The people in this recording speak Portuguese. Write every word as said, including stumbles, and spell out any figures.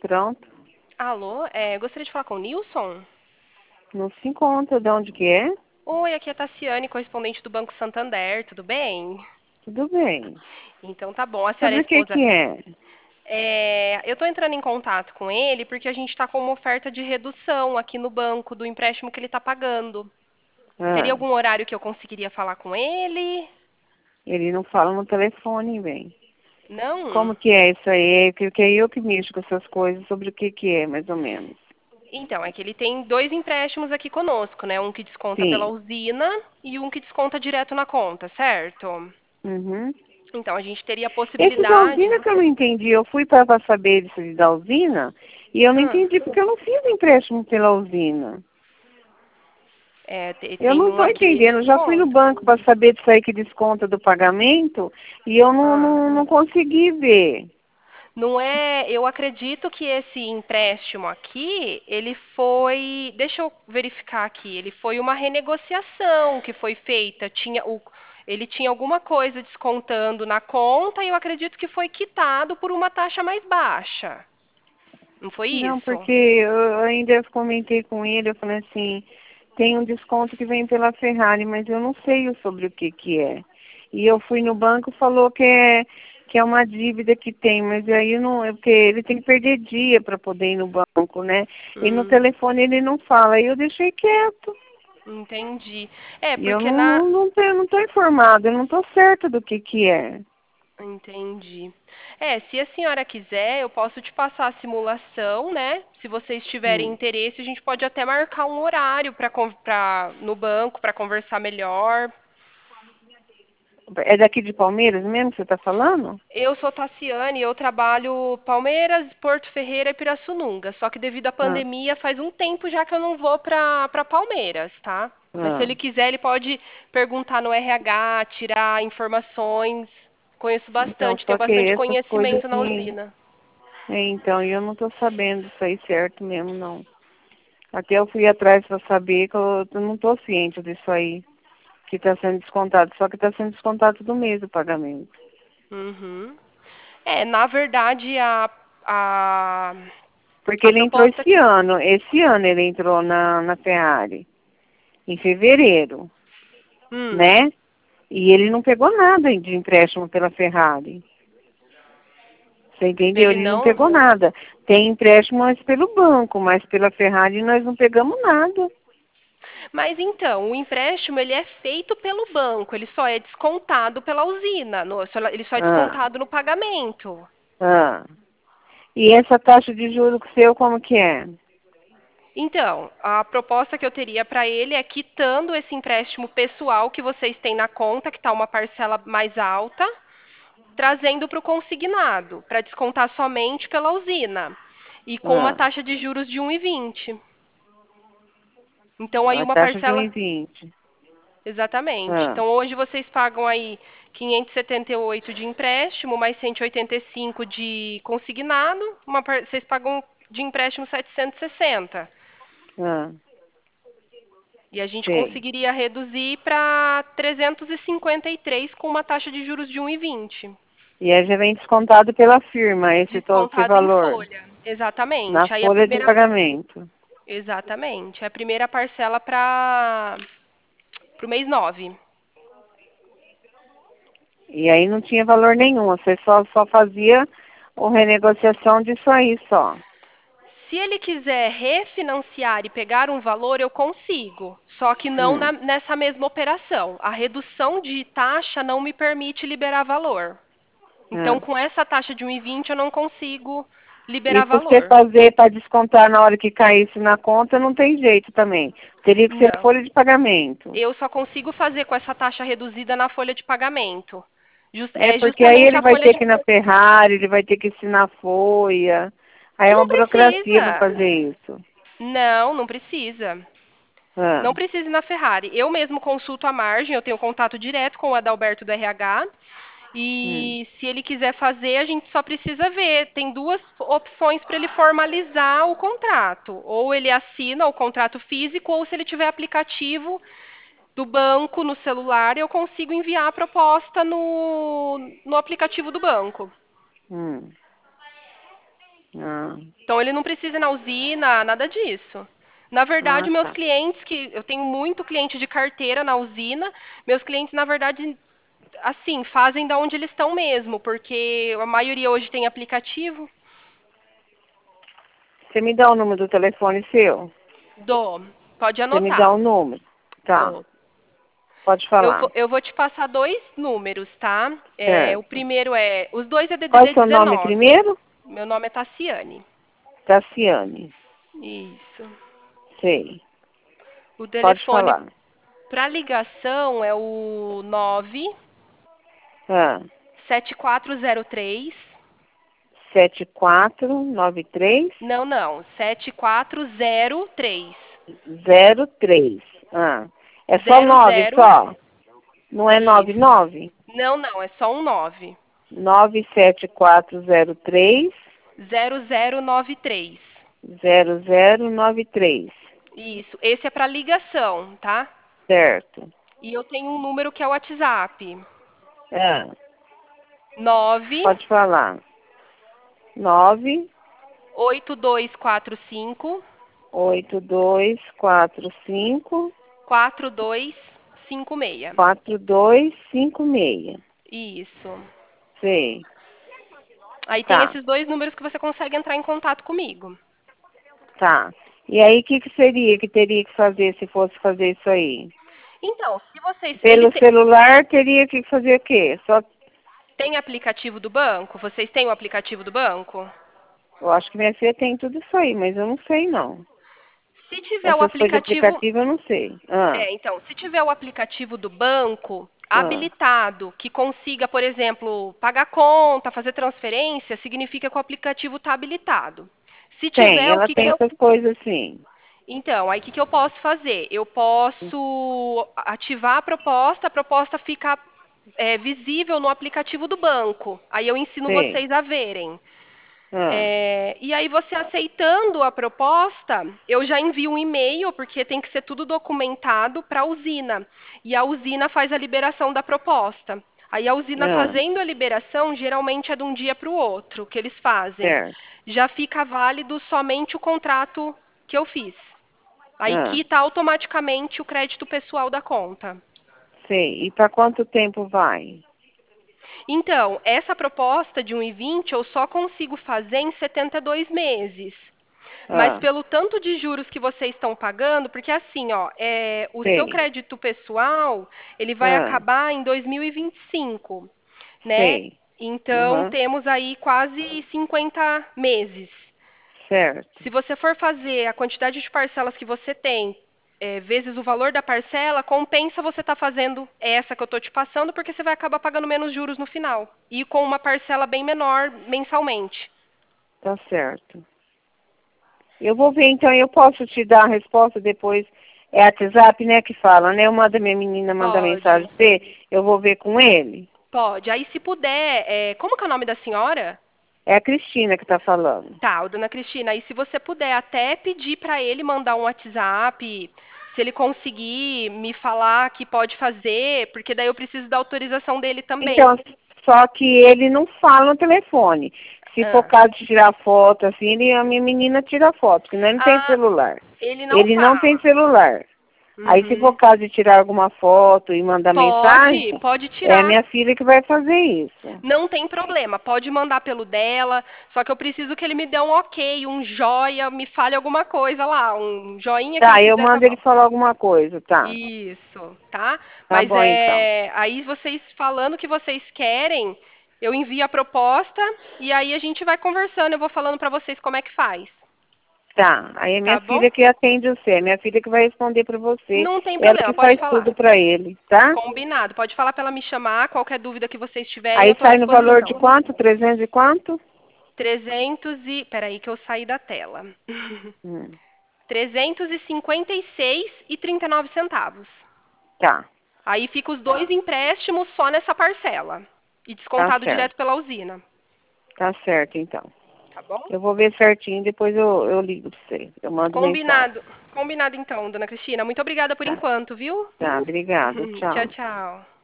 Pronto. Alô, é, gostaria de falar com o Nilson? Não se encontra. De onde que é? Oi, aqui é a Tassiane, correspondente do Banco Santander, tudo bem? Tudo bem. Então tá bom, a senhora é a Sobre o que esposa. que é? É, eu tô entrando em contato com ele porque a gente tá com uma oferta de redução aqui no banco do empréstimo que ele tá pagando. Teria Ah, algum horário que eu conseguiria falar com ele? ele não fala no telefone, bem. Não? Como que é isso aí? Porque é eu que mexo com essas coisas. Sobre o que que é, mais ou menos. Então, é que ele tem dois empréstimos aqui conosco, né? Um que desconta pela Sim. usina e um que desconta direto na conta, certo? Uhum. Então, a gente teria a Esse da possibilidade. usina que eu não entendi. Eu fui para saber isso da usina e eu não Ah, entendi porque eu não fiz empréstimo pela usina. é, te- Eu tem não um estou aqui de entendendo. Eu já fui no desconto. banco para saber disso aí que desconta do pagamento e eu não, Ah, não, não consegui ver. não é, eu acredito que esse empréstimo aqui, ele foi, deixa eu verificar aqui, ele foi uma renegociação que foi feita, tinha o, ele tinha alguma coisa descontando na conta e eu acredito que foi quitado por uma taxa mais baixa. Não foi Não, isso? porque eu ainda comentei com ele, eu falei assim, tem um desconto que vem pela Ferrari, mas eu não sei sobre o que que é. E eu fui no banco, falou que é, que é uma dívida que tem, mas aí não, é porque ele tem que perder dia para poder ir no banco, né? E no Hum, telefone ele não fala, aí eu deixei quieto. entendi. É, E eu porque não, na, não, não, tenho, não tô informada, eu não tô certa do que que é. entendi. É, se a senhora quiser, eu posso te passar a simulação, né? Se vocês tiverem Hum. interesse, a gente pode até marcar um horário para no banco para conversar melhor. É daqui de Palmeiras mesmo que você está falando? Eu sou Tassiane, eu trabalho Palmeiras, Porto Ferreira e Pirassununga. Só que devido à Ah, pandemia, faz um tempo já que eu não vou para para Palmeiras, tá? Mas se ah. ele quiser, ele pode perguntar no R H, tirar informações. Conheço Então, bastante, tenho só que bastante essas coisas conhecimento na assim. usina. É, então, e eu não estou sabendo isso aí certo mesmo, não. Até eu fui atrás para saber que eu, eu não estou ciente disso aí, que está sendo descontado. Só que está sendo descontado do mês o pagamento. Uhum. É, na verdade, a, a, Porque a ele entrou proposta esse que. ano, esse ano ele entrou na, na Ferrari, em fevereiro, Hum, né? E ele não pegou nada de empréstimo pela Ferrari. Você entendeu? ele Ele não não. pegou nada. Tem empréstimo mas pelo banco, mas pela Ferrari nós não pegamos nada. Mas então, o empréstimo ele é feito pelo banco, ele só é descontado pela usina, no- só- ele só é Ah, descontado no pagamento. ah. E essa taxa de juros seu, como que é? Então, a proposta que eu teria para ele é quitando esse empréstimo pessoal que vocês têm na conta, que está uma parcela mais alta, trazendo para o consignado, para descontar somente pela usina. E com uma Ah, taxa de juros de um e vinte. Então, aí a uma taxa de um parcela. e vinte. Exatamente. Ah, Então, hoje vocês pagam aí quinhentos e setenta e oito de empréstimo, mais cento e oitenta e cinco de consignado, uma par- vocês pagam de empréstimo setecentos e sessenta. ah, E a gente sei. conseguiria reduzir para trezentos e cinquenta e três com uma taxa de juros de um e vinte. E aí já vem descontado pela firma esse, to- esse Descontado em valor, folha. na Exatamente. Aí a folha de primeira. pagamento. Exatamente. A primeira parcela para o mês nove. E aí não tinha valor nenhum, você só, só fazia a renegociação disso aí só. Se ele quiser refinanciar e pegar um valor, eu consigo, só que não Hum, na- nessa mesma operação. A redução de taxa não me permite liberar valor. Então, ah. com essa taxa de um e vinte, eu não consigo E liberar você valor. fazer para descontar na hora que caísse na conta não tem jeito também. Teria que ser Não. folha de pagamento. Eu só consigo fazer com essa taxa reduzida na folha de pagamento. Just- É é porque aí justamente ele a vai folha ter de. que ir na Ferrari, ele vai ter que assinar folha. Aí é uma Não burocracia para precisa. fazer isso. Não, não precisa. Ah, Não precisa ir na Ferrari. Eu mesmo consulto a margem, eu tenho contato direto com o Adalberto do R H. hum, E se ele quiser fazer, a gente só precisa ver. Tem duas opções para ele formalizar o contrato. Ou ele assina o contrato físico, ou se ele tiver aplicativo do banco no celular, eu consigo enviar a proposta no, no aplicativo do banco. hum. Ah, Então ele não precisa ir na usina, nada disso. Na verdade, ah, meus tá. clientes, que eu tenho muito cliente de carteira na usina, meus clientes, na verdade, assim, fazem da onde eles estão mesmo, porque a maioria hoje tem aplicativo. Você me dá o número do telefone seu? Dou. Pode Você me dá o anotar. número. Tá, Dou. pode Eu vou, falar. eu vou te passar dois números, tá? É, o Certo. primeiro é. Os dois é Qual é D D D o seu nome dezenove. primeiro? Meu nome é Tassiane. Tassiane. Isso. Sei. O Pode telefone falar. para ligação é o nove Ah, sete quatro zero três. sete quatro nove três Não, não. sete quatro zero três. zero três. Ah, é só Zero nove zero. só? Não é nove Isso. nove? Não, não. É só um nove. nove sete quatro zero três Zero zero nove três. zero zero nove três. Isso. Esse é para ligação, tá? Certo. E eu tenho um número que é o WhatsApp. Ah, Nove pode falar. Nove oito dois quatro cinco oito dois quatro cinco quatro dois cinco seis. quatro dois cinco seis. Isso. Sei. Aí tem Tá, esses dois números que você consegue entrar em contato comigo. tá. E aí, o que, que seria que teria que fazer se fosse fazer isso aí? Então, se vocês. Ele Pelo te- celular, teria que fazer o quê? Só, tem aplicativo do banco? Vocês têm o aplicativo do banco? eu acho que minha filha tem tudo isso aí, mas eu não sei, não. Se tiver o Essas coisas de aplicativo. aplicativo, eu não sei. Ah, É, então, se tiver o aplicativo do banco ah. habilitado, que consiga, por exemplo, pagar conta, fazer transferência, significa que o aplicativo está habilitado. Se Tem, tiver, o ela que, que tem eu. essas coisas assim. Então, aí o que, que eu posso fazer? Eu posso ativar a proposta, a proposta fica é, visível no aplicativo do banco. Aí eu ensino Sei. vocês a verem. Ah, É, e aí você aceitando a proposta, eu já envio um e-mail, porque tem que ser tudo documentado para a usina. E a usina faz a liberação da proposta. Aí a usina ah, fazendo a liberação, geralmente é de um dia para o outro que eles fazem. certo. Já fica válido somente o contrato que eu fiz. Aí Ah, quita automaticamente o crédito pessoal da conta. sei. E para quanto tempo vai? Então, essa proposta de um e vinte eu só consigo fazer em setenta e dois meses. Mas Ah, pelo tanto de juros que vocês estão pagando, porque assim, ó, é, o seu sei. crédito pessoal, ele vai Ah, acabar em dois mil e vinte e cinco, né? sei. Então, Uhum, temos aí quase cinquenta meses. certo. Se você for fazer a quantidade de parcelas que você tem, é, vezes o valor da parcela, compensa você estar fazendo essa que eu estou te passando, porque você vai acabar pagando menos juros no final. E com uma parcela bem menor mensalmente. Tá certo. Eu vou ver, então, eu posso te dar a resposta depois. É WhatsApp, né, que fala, né? Eu mando a minha menina mandar mensagem Pode, pra você, eu vou ver com ele. pode. Aí, se puder, é, como que é o nome da senhora? É a Cristina que tá falando. Tá, o dona Cristina. Aí, se você puder até pedir para ele mandar um WhatsApp, se ele conseguir me falar que pode fazer, porque daí eu preciso da autorização dele também. Então, só que ele não fala no telefone. Se for Ah, caso de tirar foto, assim, ele, a minha menina tira foto, porque ele não tem ah celular. ele não Ele não tem fala. celular. Aí, se for Uhum. caso de tirar alguma foto e mandar mensagem, Pode, pode é a tirar. minha filha que vai fazer isso. Não tem problema, pode mandar pelo dela, só que eu preciso que ele me dê um ok, um joia, me fale alguma coisa lá, um joinha que ele Tá, eu quiser, tá mando ele bom. falar alguma coisa, tá? Isso, tá? Tá Mas bom, então. é aí vocês falando o que vocês querem, eu envio a proposta e aí a gente vai conversando, eu vou falando pra vocês como é que faz, Tá, aí é minha tá bom? filha que atende você, é minha filha que vai responder pra você, Não tem ela problema, que pode faz tudo falar. pra ele, tá? Combinado, pode falar pra ela me chamar, qualquer dúvida que vocês tiverem, eu Aí tô à sai no valor de disposição. quanto? trezentos e quanto? trezentos e, peraí que eu saí da tela. Hum, trezentos e cinquenta e seis e trinta e nove centavos. tá, Aí fica os dois empréstimos só nessa parcela e tá descontado certo. direto pela usina, Tá certo, então. tá bom? Eu vou ver certinho, depois eu, eu ligo pra você. Eu mando mensagem. Combinado. Combinado então, dona Cristina. Muito obrigada por Tá, enquanto, viu? tá, obrigada. Tchau, Tchau. tchau.